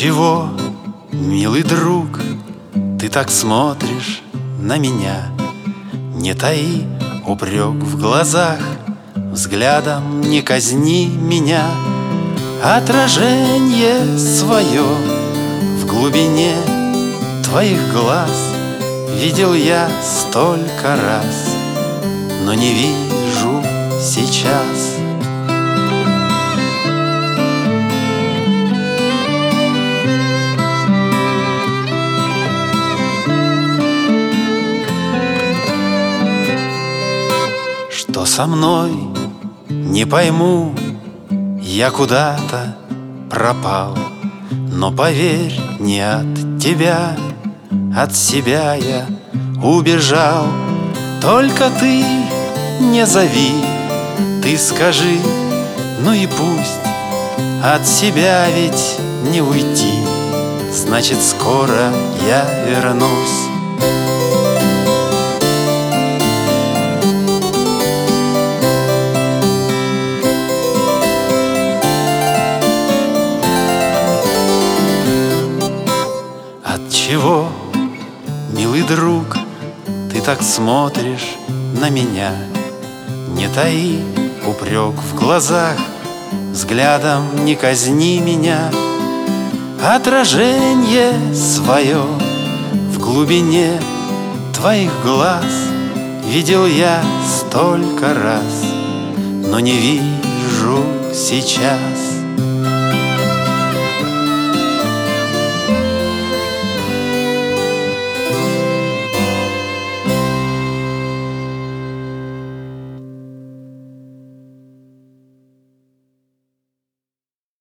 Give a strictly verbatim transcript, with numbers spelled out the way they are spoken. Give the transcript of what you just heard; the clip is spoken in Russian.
Отчего, милый друг, ты так смотришь на меня? Не таи упрек в глазах, взглядом не казни меня. Отражение свое в глубине твоих глаз видел я столько раз, но не вижу сейчас. Что со мной, не пойму, я куда-то пропал. Но поверь, не от тебя, от себя я убежал. Только ты не зови, ты скажи, ну и пусть. От себя ведь не уйти, значит, скоро я вернусь. Отчего, милый друг, ты так смотришь на меня? Не таи упрек в глазах, взглядом не казни меня. Отражение свое в глубине твоих глаз видел я столько раз, но не вижу сейчас.